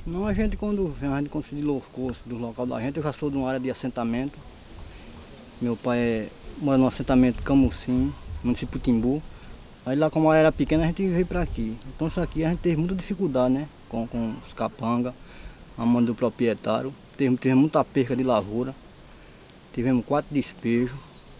Não, quando a gente considerou o curso do local da gente, eu já sou de uma área de assentamento. Meu pai mora no assentamento Camucim, município de Timbu. Aí lá como a área era pequena a gente veio para aqui. Então isso aqui a gente teve muita dificuldade, né? Com os capangas, a mão do proprietário. Teve muita perca de lavoura. Tivemos 4 despejos.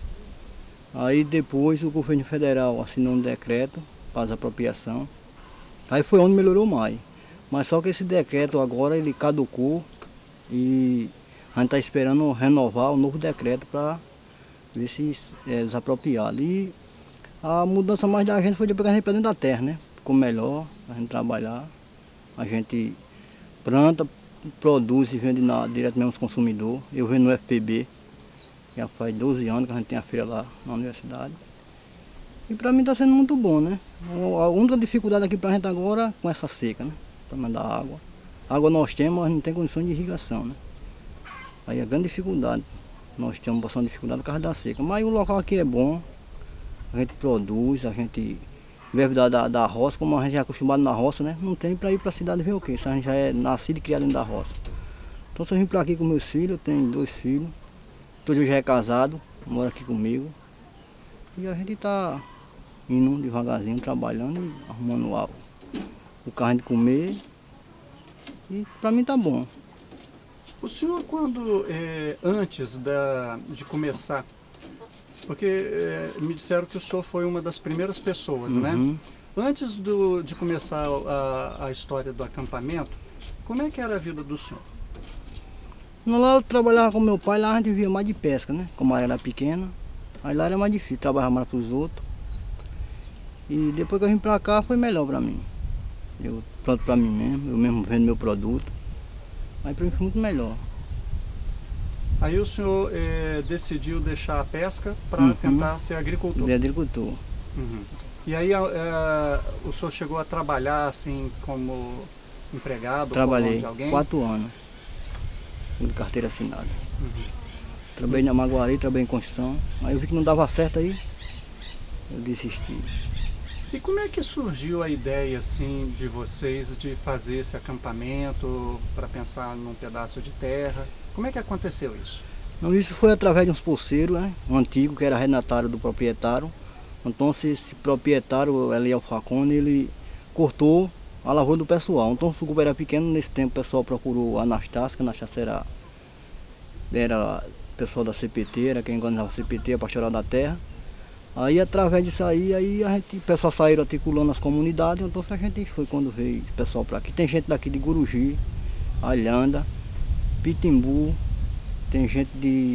Aí depois o governo federal assinou um decreto para a apropriação. Aí foi onde melhorou mais. Mas só que esse decreto agora ele caducou e a gente está esperando renovar o novo decreto para ver se é desapropriado. E a mudança mais da gente foi depois que a gente para dentro da terra, né? Ficou melhor a gente trabalhar. A gente planta, produz e vende direto mesmo aos consumidores. Eu vendo no FPB, já faz 12 anos que a gente tem a feira lá na universidade. E para mim está sendo muito bom, né? A única dificuldade aqui para a gente agora com essa seca, né? Para mandar água. Água nós temos, mas não tem condições de irrigação, né? Aí é a grande dificuldade. Nós temos bastante dificuldade por causa da seca. Mas o local aqui é bom, a gente produz, a gente vive da roça, como a gente é acostumado na roça, né? Não tem para ir para a cidade ver o quê? Se a gente já é nascido e criado dentro da roça. Então se eu vim para aqui com meus filhos, eu tenho 2 filhos, todo já é casado, mora aqui comigo. E a gente está indo devagarzinho, trabalhando e arrumando o carro de comer. E para mim tá bom. O senhor quando, antes de começar, porque me disseram que o senhor foi uma das primeiras pessoas, né? Antes de começar a história do acampamento, como é que era a vida do senhor? Lá eu trabalhava com meu pai, lá a gente vivia mais de pesca, né? Como a área era pequena, aí lá era mais difícil, trabalhava mais para os outros. E depois que eu vim para cá foi melhor para mim. Eu planto para mim mesmo, eu mesmo vendo meu produto. Aí para mim foi muito melhor. Aí o senhor decidiu deixar a pesca para tentar ser agricultor? De agricultor. E aí o senhor chegou a trabalhar assim como empregado? Trabalhei de alguém? 4 anos de carteira assinada. Trabalhei na Maguari, trabalhei em construção. Aí eu vi que não dava certo aí, eu desisti. E como é que surgiu a ideia assim de vocês de fazer esse acampamento para pensar num pedaço de terra? Como é que aconteceu isso? Não, isso foi através de uns pulseiros, né? Um antigo que era renatário do proprietário. Então esse proprietário, Eliel Facone, ele cortou a lavoura do pessoal. Então o sucuba era pequeno, nesse tempo o pessoal procurou a Anastácia, que a Anastácia era pessoal da CPT, era quem organizava a CPT, a Pastoral da Terra. Aí através disso aí o pessoal saíram articulando as comunidades, então a gente foi quando veio o pessoal para aqui. Tem gente daqui de Guruji, Alhanda, Pitimbu, tem gente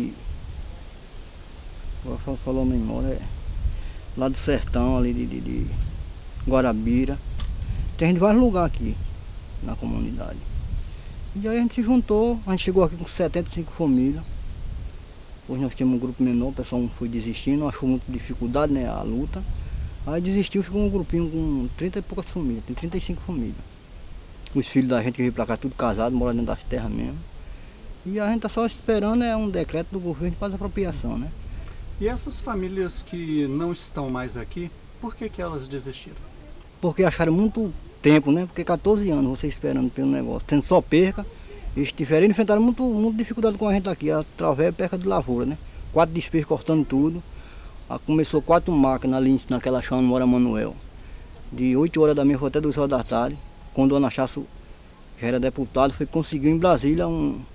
agora falou a memória, lá do sertão, ali de Guarabira. Tem gente de vários lugares aqui na comunidade. E aí a gente se juntou, a gente chegou aqui com 75 famílias. Hoje nós temos um grupo menor, o pessoal foi desistindo, achou muita dificuldade, né, a luta. Aí desistiu, ficou um grupinho com 30 e poucas famílias, tem 35 famílias. Os filhos da gente que veio pra cá, tudo casado, moram dentro das terras mesmo. E a gente tá só esperando um decreto do governo para a apropriação, né? E essas famílias que não estão mais aqui, por que elas desistiram? Porque acharam muito tempo, né? Porque 14 anos você esperando pelo negócio, tendo só perca. Eles enfrentaram muita dificuldade com a gente aqui, através da perca de lavoura, né? 4 despejos cortando tudo. Aí começou 4 máquinas ali naquela chão no Mora Manuel. De 8 horas da manhã até 2 horas da tarde. Quando o Ana Chasso já era deputado, conseguiu em Brasília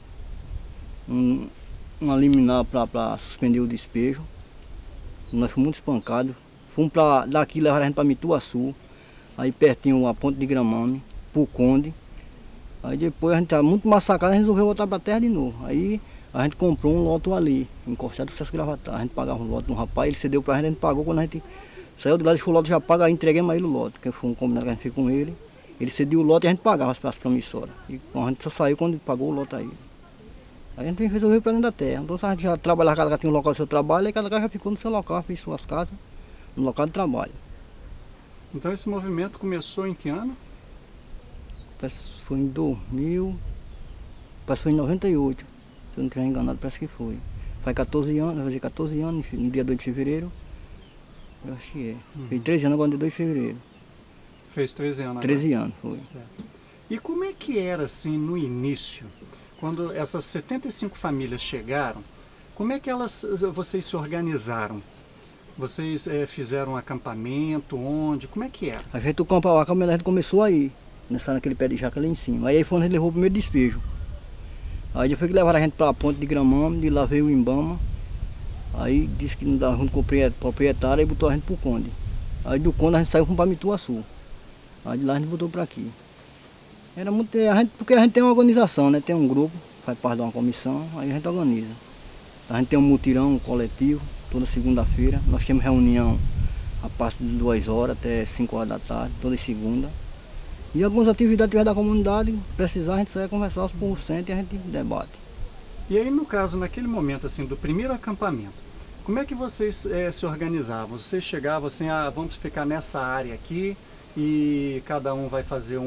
uma liminar para suspender o despejo. Nós fomos muito espancados. Fomos daqui levar a gente para Mituaçu, aí pertinho a Ponte de Gramame, pro Conde. Aí depois a gente estava muito massacrado, a gente resolveu voltar para a terra de novo. Aí a gente comprou um lote ali, encostado do Sesc Gravatar. A gente pagava um lote de um rapaz, ele cedeu para a gente pagou. Quando a gente saiu de lá, ele falou: o lote já paga, aí entreguemos a ele o lote, que foi um combinado que a gente fez com ele. Ele cedeu o lote e a gente pagava as promissoras. E a gente só saiu quando ele pagou o lote aí. Aí a gente resolveu para dentro da terra. Então a gente já trabalhava, cada casa tinha um local do seu trabalho, e cada casa já ficou no seu local, fez suas casas, no local de trabalho. Então esse movimento começou em que ano? Foi em 2000, parece que foi em 98, se eu não estiver enganado, parece que foi. Faz 14 anos, vai fazer 14 anos, no dia 2 de fevereiro, eu acho que é. Fez 13 anos agora no dia 2 de fevereiro. Fez 13 anos 13 agora. anos, foi. Certo. E como é que era assim no início, quando essas 75 famílias chegaram? Como é que vocês se organizaram? Vocês fizeram um acampamento? Onde? Como é que era? A gente, a caminhonete começou aí, naquele pé de jaca lá em cima. Aí foi onde a gente levou o primeiro despejo. Aí depois que levaram a gente para a ponte de Gramame, de lá veio o Imbama. Aí disse que não dava junto com o proprietário e botou a gente pro Conde. Aí do Conde a gente saiu para Mituaçu. Aí de lá a gente botou para aqui. Era muito, porque a gente tem uma organização, né? Tem um grupo, faz parte de uma comissão, aí a gente organiza. A gente tem um mutirão, um coletivo, toda segunda-feira. Nós temos reunião a partir de 2 horas até 5 horas da tarde, toda segunda. E algumas atividades da comunidade, precisar, a gente sai conversar por cento e a gente debate. E aí, no caso, naquele momento assim do primeiro acampamento, como é que vocês se organizavam? Vocês chegavam assim, vamos ficar nessa área aqui e cada um vai fazer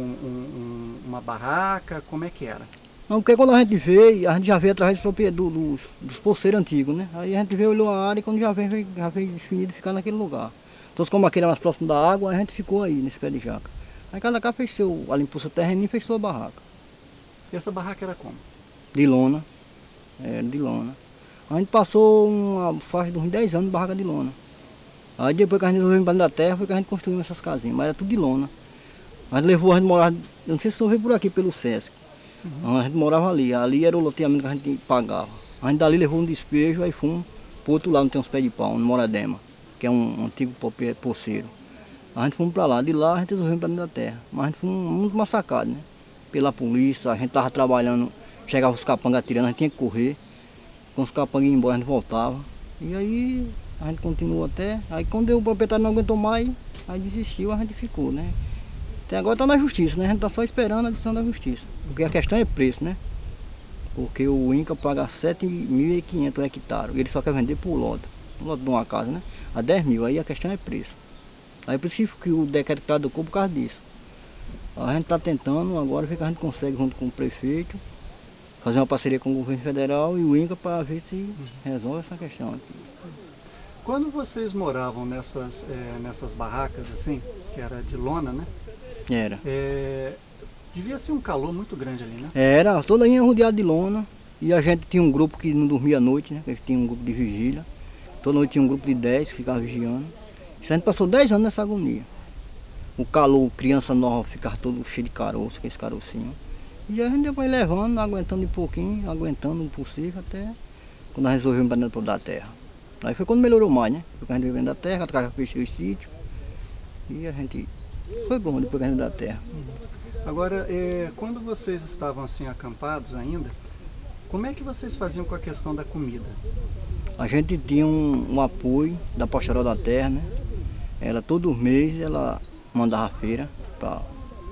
uma barraca, como é que era? Não, porque quando a gente veio, a gente já veio através dos poceiros antigos, né? Aí a gente veio, olhou a área e quando já veio definido ficar naquele lugar. Então como aquele era mais próximo da água, a gente ficou aí, nesse pé de jaca. Aí cada cá fez limpou seu terreno e fez sua barraca. E essa barraca era como? De lona. Era de lona. A gente passou uma faixa de uns 10 anos de barraca de lona. Aí depois que a gente resolveu embaixo da terra, foi que a gente construiu essas casinhas, mas era tudo de lona. A gente levou, a gente morava, eu não sei se você ouviu por aqui, pelo Sesc. A gente morava ali, ali era o loteamento que a gente pagava. A gente dali levou um despejo, aí fomos pro outro lado, não tem uns pés de pau, no Moradema, que é um antigo poceiro. A gente fomos para lá, de lá a gente resolveu para dentro da terra. Mas a gente foi muito massacrado, né? Pela polícia, a gente estava trabalhando, chegava os capangas atirando, a gente tinha que correr. Com os capangas iam embora, a gente voltava. E aí a gente continuou até. Aí quando o proprietário não aguentou mais, aí desistiu, a gente ficou, né? Até agora está na justiça, né? A gente está só esperando a decisão da justiça. Porque a questão é preço, né? Porque o INCA paga 7.500 o hectare. E ele só quer vender por lote. Um lote de uma casa, né? A 10 mil. Aí a questão é preço. Aí por isso que o decreto caducou por causa disso. A gente está tentando agora ver que a gente consegue, junto com o prefeito, fazer uma parceria com o governo federal e o INCA para ver se resolve essa questão aqui. Quando vocês moravam nessas barracas assim, que era de lona, né? Era. Devia ser um calor muito grande ali, né? Era, toda linha rodeada de lona. E a gente tinha um grupo que não dormia à noite, né? A gente tinha um grupo de vigília. Toda noite tinha um grupo de 10 que ficava vigiando. Isso a gente passou 10 anos nessa agonia. O calor, criança nova, ficava todo cheio de caroço, com esse carocinho. E a gente depois levando, aguentando de pouquinho, aguentando o possível, até quando nós resolvemos para dentro da terra. Aí foi quando melhorou mais, né? Porque a gente veio dentro da terra, a casa fechou os sítios. E a gente... Foi bom depois que a gente veio da terra. Agora, quando vocês estavam assim acampados ainda, como é que vocês faziam com a questão da comida? A gente tinha um apoio da Pastoral da Terra, né? Ela todo mês ela mandava a feira para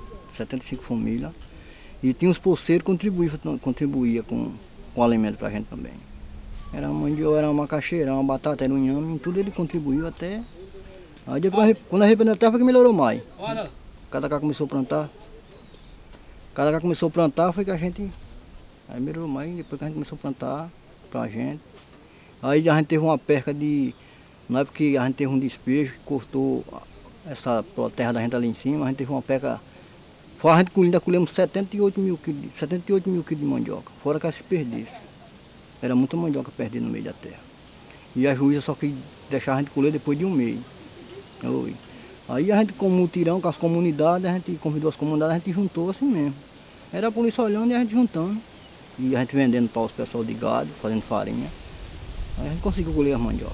75 famílias. E tinha os poceiros que contribuía com o alimento para a gente também. Era mandioca, era uma macaxeira, uma batata, era um inhame, em tudo ele contribuiu até. Aí depois, quando a gente veio da terra foi que melhorou mais. Cada cá começou a plantar. Cada cá começou a plantar foi que a gente... Aí melhorou mais, depois que a gente começou a plantar para a gente. Aí a gente teve uma perca de... Na época que a gente teve um despejo que cortou essa terra da gente ali em cima, a gente teve uma perca... Fora a gente colhemos 78 mil quilos de mandioca, fora que ela se perdesse. Era muita mandioca perdida no meio da terra. E a juíza só quis deixar a gente colher depois de um mês. Aí a gente, com o mutirão, com as comunidades, a gente convidou as comunidades, a gente juntou assim mesmo. Era a polícia olhando e a gente juntando. E a gente vendendo para os pessoal de gado, fazendo farinha. Aí a gente conseguiu colher as mandiocas.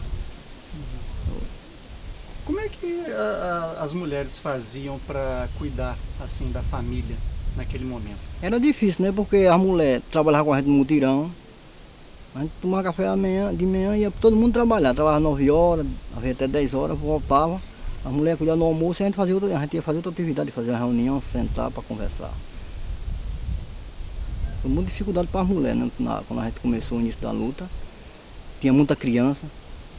Como é que as mulheres faziam para cuidar assim da família naquele momento? Era difícil, né? Porque as mulheres trabalhavam com a gente no mutirão. A gente tomava café de manhã e ia todo mundo trabalhar. Trabalhava 9 horas, até 10 horas, voltava. As mulheres cuidavam do almoço e a gente ia fazer outra atividade, fazer uma reunião, sentar para conversar. Foi muita dificuldade para as mulheres, né? Quando a gente começou o início da luta. Tinha muita criança.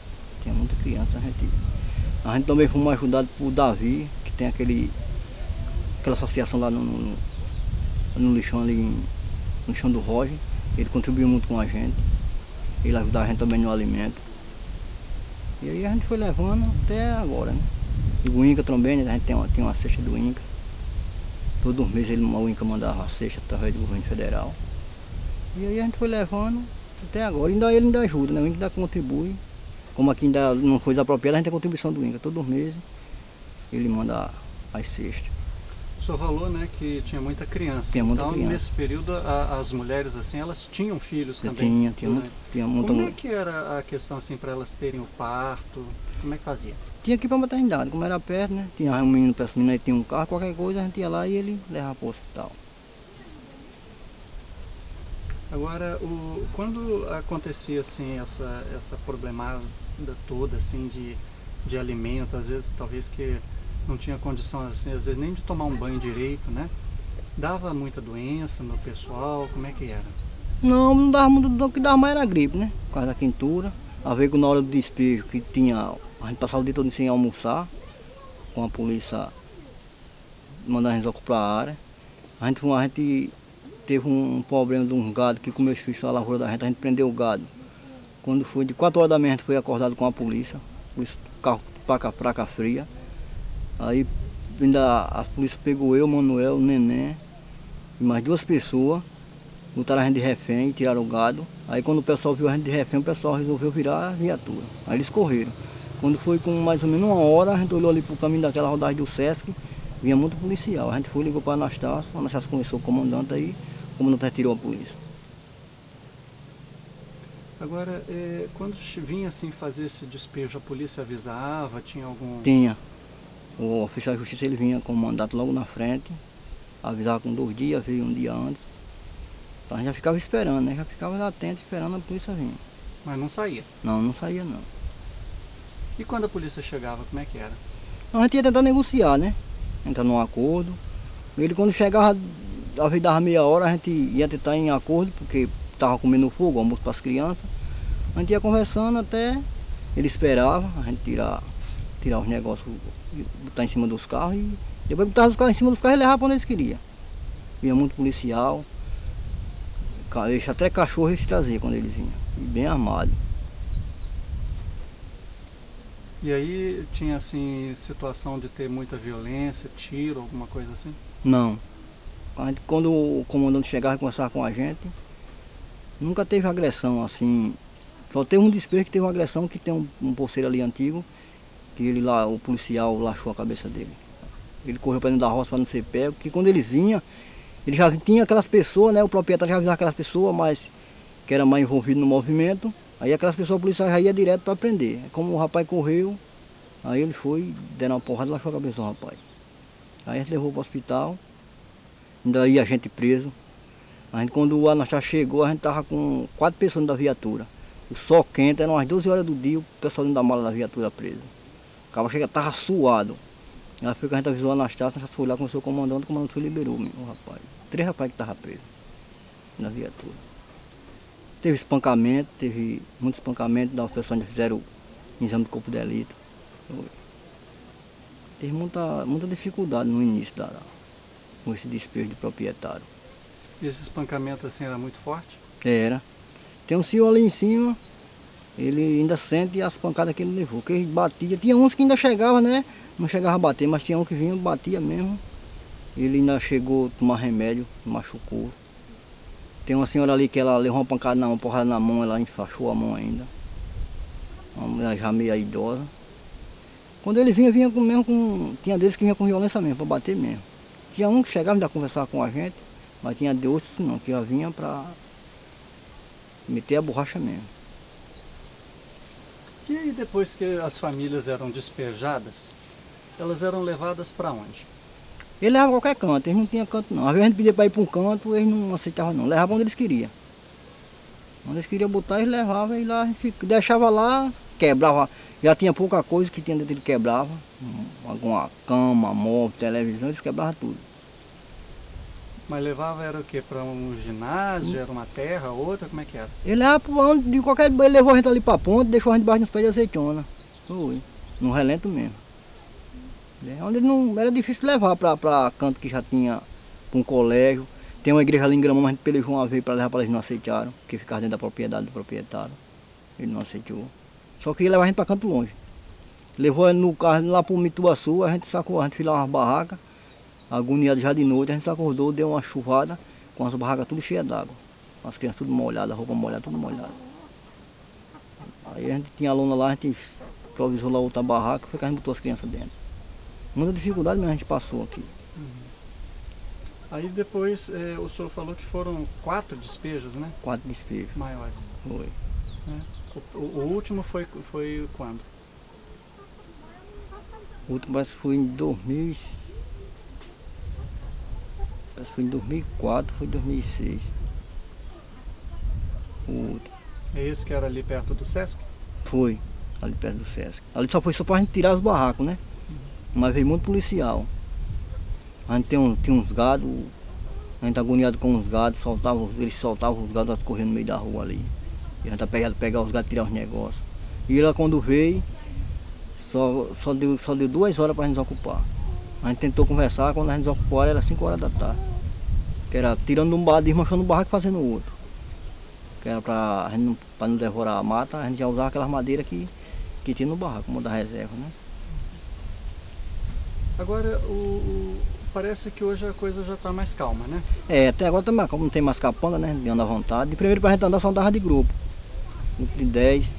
A gente também foi ajudado por Davi, que tem aquela associação lá no lixão ali, no lixão do Roger. Ele contribuiu muito com a gente. Ele ajudava a gente também no alimento. E aí a gente foi levando até agora, né? E o INCA também, né? A gente tem uma cesta do INCA. Todos os meses o INCRA mandava a cesta através do governo federal. E aí a gente foi levando até agora. Ele ainda ajuda, né? O INCRA ainda contribui. Como aqui ainda não foi desapropriado, a gente tem a contribuição do INCRA. Todos os meses ele manda as cestas. O senhor falou, né, que tinha muita criança. Tinha muita então, criança. Nesse período, as mulheres, assim, elas tinham filhos também? Tinha muita. Como é que era a questão, assim, para elas terem o parto? Como é que fazia? Tinha que ir para a maternidade, como era perto, né? Tinha um menino perto, o menino aí tinha um carro, qualquer coisa, a gente ia lá e ele levava para o hospital. Agora, quando acontecia, assim, essa problemada toda, assim, de alimento, às vezes, talvez que não tinha condição, assim, às vezes nem de tomar um banho direito, né? Dava muita doença no pessoal, como é que era? Não dava muito, o que dava mais era gripe, né? Por causa da quentura. A ver que na hora do despejo, que tinha, a gente passava o dia todo sem almoçar, com a polícia mandando a gente ocupar a área. A gente teve um problema de um gado que comeu a lavoura da gente, a gente prendeu o gado. Quando foi de 4 horas da manhã, a gente foi acordado com a polícia carro placa fria. Aí ainda a polícia pegou eu, Manuel, o Neném e mais 2 pessoas, botaram a gente de refém e tiraram o gado. Aí quando o pessoal viu a gente de refém, o pessoal resolveu virar a viatura. Aí eles correram. Quando foi com mais ou menos 1 hora, a gente olhou ali para o caminho daquela rodagem do Sesc, vinha muito policial. A gente foi, ligou para a Anastácio conheceu o comandante aí, o comandante retirou a polícia. Agora, quando vinha assim fazer esse despejo, a polícia avisava, tinha algum... Tinha. O oficial de justiça ele vinha com o mandato logo na frente, avisava com 2 dias, veio 1 dia antes. Então a gente já ficava esperando, né? Já ficava atento esperando a polícia vir. Mas não saía? Não saía não. E quando a polícia chegava, como é que era? Então, a gente ia tentar negociar, né? Entrar num acordo. Ele quando chegava, às vezes dava meia hora, a gente ia tentar em acordo, porque estava comendo fogo, almoço para as crianças. A gente ia conversando até ele esperava, a gente tirar os negócios, botar em cima dos carros e depois botava os carros em cima dos carros e levava para onde eles queriam. Vinha muito policial, até cachorro eles traziam quando eles vinham, e bem armado. E aí tinha assim situação de ter muita violência, tiro, alguma coisa assim? Não. Quando o comandante chegava e conversava com a gente, nunca teve agressão assim. Só teve um despejo que teve uma agressão, que tem um porceiro ali antigo, que ele lá, o policial lachou a cabeça dele. Ele correu para dentro da roça para não ser pego, porque quando eles vinham, ele já tinha aquelas pessoas, né? O proprietário já avisava aquelas pessoas, mas que era mais envolvido no movimento. Aí aquelas pessoas, o policial já ia direto para prender. Como o rapaz correu, aí ele foi, deram uma porrada e lachou a cabeça do rapaz. Aí a gente levou para o hospital, ainda ia a gente preso. A gente, quando o Anastácio chegou, a gente estava com 4 pessoas dentro da viatura. O sol quente, eram as 12 horas do dia, o pessoal dentro da mala da viatura preso. O cabo chega, estava suado. Aí foi que a gente avisou o Anastácio, foi lá, começou o comandante foi e liberou o rapaz. 3 rapazes que estavam presos na viatura. Teve espancamento, teve muito espancamento, da pessoa ainda fizeram o exame de corpo de delito. Teve muita dificuldade no início com esse despejo de proprietário. E esse espancamento assim era muito forte? Era. Tem um senhor ali em cima, ele ainda sente as pancadas que ele levou, que ele batia. Tinha uns que ainda chegavam, né? Não chegava a bater, mas tinha um que vinha e batia mesmo. Ele ainda chegou a tomar remédio, machucou. Tem uma senhora ali que ela levou uma pancada uma porrada na mão, ela enfaixou a mão ainda. Uma mulher já meio idosa. Quando eles vinha com. Tinha deles que vinha com violência mesmo, para bater mesmo. Tinha um que chegava e ainda conversava com a gente, mas tinha de outros não, que já vinha para meter a borracha mesmo. E aí depois que as famílias eram despejadas, elas eram levadas para onde? Ele levava qualquer canto, eles não tinham canto não. Às vezes a gente pedia para ir para um canto, eles não aceitavam não. Levavam onde eles queriam. Onde eles queriam botar, eles levavam e lá a gente deixava lá, quebrava. Já tinha pouca coisa que tinha dentro, ele quebrava. Alguma cama, móvel, televisão, eles quebravam tudo. Mas levava era o quê? Para um ginásio, era uma terra, outra, como é que era? Ele levava para onde, de qualquer. Ele levou a gente ali para a ponta, deixou a gente debaixo dos pés de azeitona. Foi, no relento mesmo. Onde não era difícil levar para canto que já tinha, para um colégio. Tem uma igreja ali em Gramão, a gente pelejou uma vez para levar, para eles não aceitaram, porque ficava dentro da propriedade do proprietário. Ele não aceitou. Só queria levar a gente para canto longe. Levou ele no carro lá para o Mituaçu, a gente sacou, a gente fez lá umas barracas, Agoniado já de noite, a gente se acordou, deu uma chuvada, com as barracas tudo cheias d'água. As crianças tudo molhadas, a roupa molhada, tudo molhada. Aí a gente tinha lona lá, a gente improvisou lá outra barraca, foi que a gente botou as crianças dentro. Muita dificuldade mesmo a gente passou aqui. Aí depois o senhor falou que foram 4 despejos, né? 4 despejos. Maiores. Foi. O último foi quando? O último parece que foi em 2000. Parece que foi em 2004, foi em 2006. O último. É esse que era ali perto do Sesc? Foi, ali perto do Sesc. Ali só foi só pra gente tirar os barracos, né? Mas veio muito policial. A gente tinha uns gados, a gente agoniado com os gados, eles soltavam os gados correndo no meio da rua ali. E a gente pegar os gados e tirar os negócios. E lá quando veio, só deu 2 horas para a gente desocupar. A gente tentou conversar, quando a gente desocupou era 5 horas da tarde. Que era tirando um barraco, desmanchando um barraco e fazendo outro. Que era para não devorar a mata, a gente já usava aquelas madeiras que tinha no barraco, como da reserva, né? Agora, parece que hoje a coisa já está mais calma, né? Até agora tá mais calma, não tem mais capanga, né? De andar à vontade. De primeiro para a gente andar só andava de grupo. Grupo de 10,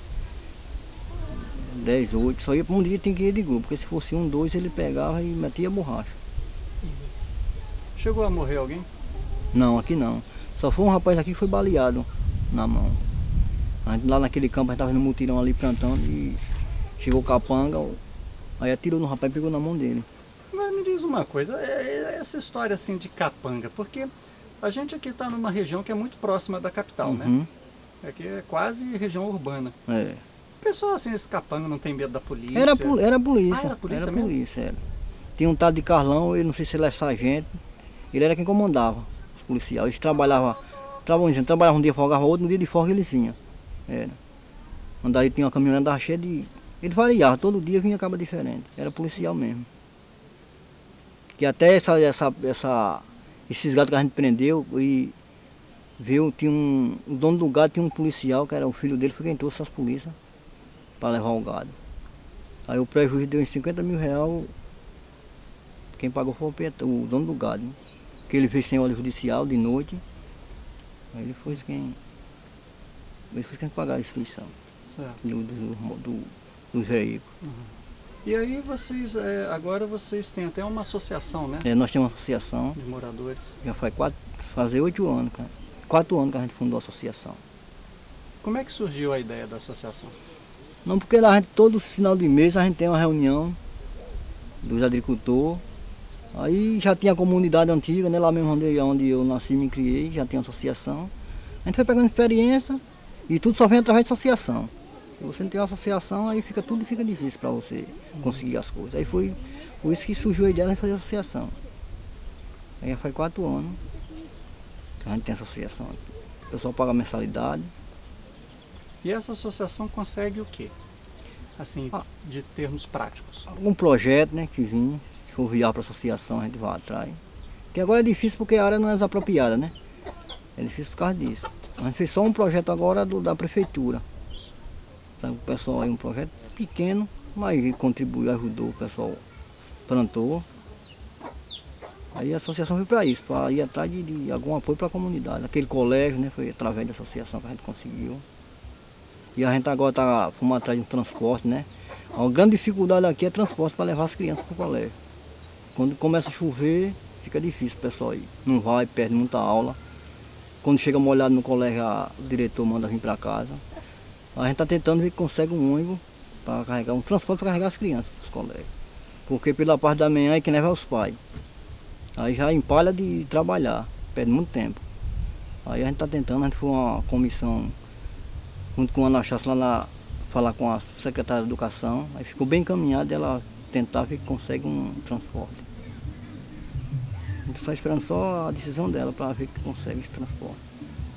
8, só ia para um dia tinha que ir de grupo, porque se fosse 1, 2 ele pegava e metia borracha. Chegou a morrer alguém? Não, aqui não. Só foi um rapaz aqui que foi baleado na mão. A gente, lá naquele campo a gente estava no mutirão ali plantando e chegou o capanga, aí atirou no rapaz e pegou na mão dele. Mas me diz uma coisa, essa história assim de capanga, porque a gente aqui está numa região que é muito próxima da capital, né? Aqui é quase região urbana. O pessoal assim, esse capanga não tem medo da polícia? Era a polícia. Era polícia Era mesmo? polícia, era. Tinha um tal de Carlão, ele não sei se ele era sargento, ele era quem comandava os policiais. Eles trabalhavam um dia, folgava outro, no dia de folga eles vinham. Era. Quando aí tinha uma caminhonete, andava cheia de... Ele variava, todo dia vinha caba diferente. Era policial mesmo. Que até esses gatos que a gente prendeu, e viu, o dono do gado tinha um policial, que era o filho dele, foi quem trouxe as polícias para levar o gado. Aí o prejuízo deu em 50 mil reais, quem pagou foi o dono do gado, né? Que ele fez sem óleo judicial de noite, aí ele foi quem pagou a destruição dos veículos. E aí vocês, agora vocês têm até uma associação, né? Nós temos uma associação. De moradores. Já faz 8 anos, cara. 4 anos que a gente fundou a associação. Como é que surgiu a ideia da associação? Não, porque lá a gente, todo final de mês a gente tem uma reunião dos agricultores. Aí já tinha a comunidade antiga, né? Lá mesmo onde eu nasci e me criei, já tinha associação. A gente foi pegando experiência e tudo só vem através de associação. Se você não tem uma associação, aí tudo fica difícil para você conseguir as coisas. Aí foi por isso que surgiu a ideia de fazer associação. Aí já faz 4 anos que a gente tem associação. O pessoal paga mensalidade. E essa associação consegue o quê? Assim, de termos práticos? Algum projeto, né, que vinha, se for viar para a associação, a gente vai atrás. Que agora é difícil porque a área não é desapropriada, né? É difícil por causa disso. A gente fez só um projeto agora da prefeitura. Sabe, o pessoal aí, um projeto pequeno, mas contribuiu, ajudou, o pessoal plantou. Aí a associação veio para isso, para ir atrás de algum apoio para a comunidade. Aquele colégio, né, foi através da associação que a gente conseguiu. E a gente agora está fomos atrás de um transporte, né? A grande dificuldade aqui é transporte para levar as crianças para o colégio. Quando começa a chover, fica difícil o pessoal ir. Não vai, perde muita aula. Quando chega molhado no colégio, o diretor manda vir para casa. A gente está tentando ver que consegue um ônibus para carregar, um transporte para carregar as crianças para os colégios. Porque pela parte da manhã é quem leva os pais. Aí já empalha de trabalhar, perde muito tempo. Aí a gente está tentando, a gente foi uma comissão junto com a Ana Chassa lá falar com a secretária de Educação, aí ficou bem encaminhado ela tentar ver que consegue um transporte. A gente está esperando só a decisão dela para ver que consegue esse transporte.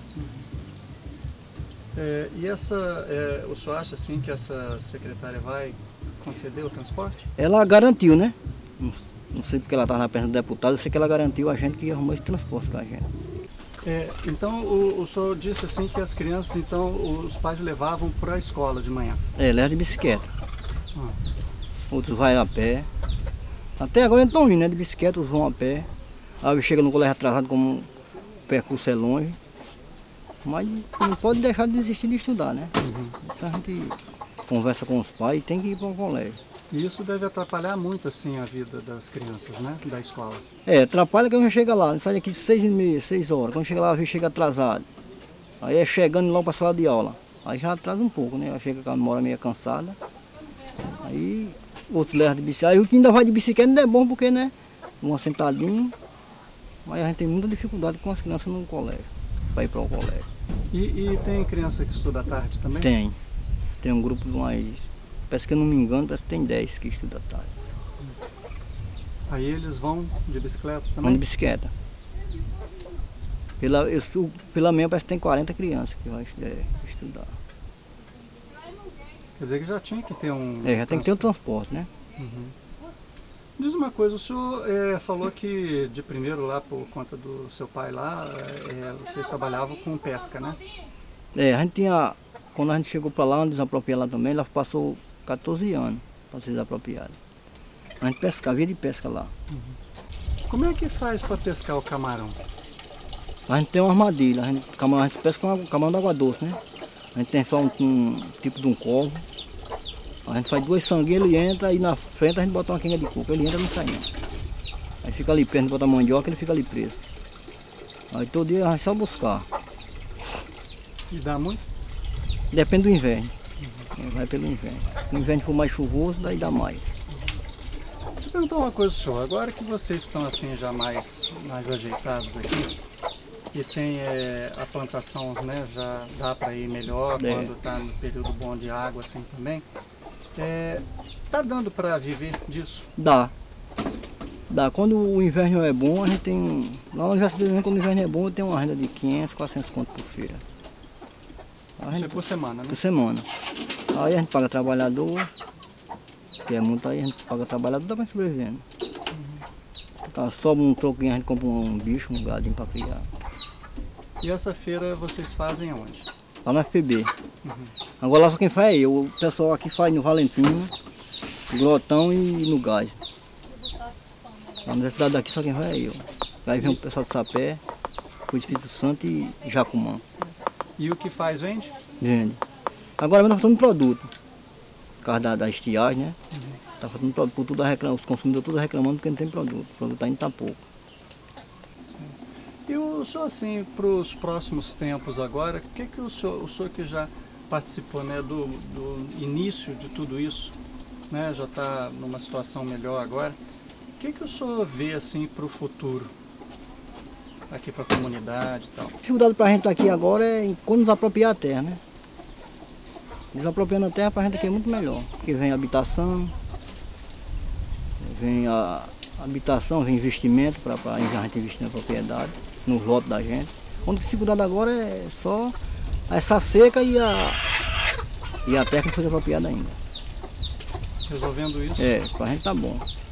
E o senhor acha assim que essa secretária vai conceder o transporte? Ela garantiu, né? Não sei porque ela estava na perna do deputado, eu sei que ela garantiu a gente que arrumou esse transporte para a gente. Então o senhor disse assim que as crianças, então os pais levavam para a escola de manhã? Leva de bicicleta. Outros vai a pé. Até agora eles estão indo, né? De bicicleta, eles vão a pé. Aí chega no colégio atrasado, como o percurso é longe. Mas não pode deixar de desistir de estudar, né? Isso a gente conversa com os pais e tem que ir para o colégio. E isso deve atrapalhar muito assim a vida das crianças, né? Da escola. É, atrapalha que a gente chega lá, sai daqui de 6h30, 6 horas. Quando chega lá, a gente chega atrasado. Aí é chegando logo para a sala de aula. Aí já atrasa um pouco, né? Chega com a memória meio cansada. Aí outros levam de bicicleta. Aí o que ainda vai de bicicleta ainda é bom porque, né? Uma sentadinha. Mas a gente tem muita dificuldade com as crianças no colégio, para ir para o colégio. E tem criança que estuda à tarde também? Tem. Tem um grupo de mais. Parece que eu não me engano, parece que tem 10 que estudam à tarde. Aí eles vão de bicicleta também? Vão de bicicleta. Pela manhã parece que tem 40 crianças que vão estudar. Quer dizer que já tinha que ter um... Já tem que ter um transporte, né? Uhum. Diz uma coisa, o senhor falou que de primeiro lá, por conta do seu pai lá, vocês trabalhavam com pesca, né? A gente tinha, quando a gente chegou para lá, uma desapropriada lá também, ela passou 14 anos para ser desapropriada. A gente pescava, via de pesca lá. Como é que faz para pescar o camarão? A gente tem uma armadilha, a gente pesca com camarão de água doce, né? A gente tem só um tipo de um corvo. A gente faz 2 sanguinhos, ele entra e na frente a gente bota uma quenga de coco, ele entra e não sai não. Aí fica ali perto, a gente bota a mandioca e ele fica ali preso. Aí todo dia a gente só buscar. E dá muito? Depende do inverno. Vai pelo inverno. Se o inverno for mais chuvoso, daí dá mais. Deixa eu perguntar uma coisa, senhor. Agora que vocês estão assim já mais ajeitados aqui, e tem a plantação, né, já dá para ir melhor quando está no período bom de água assim também. Tá dando para viver disso? Dá. Quando o inverno é bom, a gente tem... Lá na Universidade, quando o inverno é bom, tem uma renda de 500, 400 contos por feira. Isso é por semana, né? Por semana. Aí a gente paga trabalhador, que é muito, aí a gente paga trabalhador, dá para sobreviver. Sobra um troquinho, a gente compra um bicho, um gadinho para criar. E essa feira vocês fazem aonde? Lá na FPB. Agora lá só quem faz é eu. O pessoal aqui faz no Valentino, Grotão e no Gás. Na universidade daqui só quem faz é eu. Aí vem o pessoal de Sapé, o Espírito Santo e Jacumã. E o que faz vende? Vende. Agora nós estamos faltando produto. Por causa da estiagem, né? Está faltando produto, por tudo os consumidores todos reclamando porque não tem produto. O produto ainda está pouco. E o senhor, assim, para os próximos tempos agora, o que o senhor que já participou, né, do início de tudo isso, né, já está numa situação melhor agora, o que o senhor vê assim para o futuro, aqui para a comunidade e tal? A dificuldade para a gente estar aqui agora é quando desapropriar a terra, né? Desapropriando a terra para a gente aqui é muito melhor, porque vem habitação, vem vem investimento para a gente investir na propriedade, no lote da gente. A única dificuldade agora é só essa seca e a terra que não foi apropriada ainda. Resolvendo isso? Para a gente tá bom.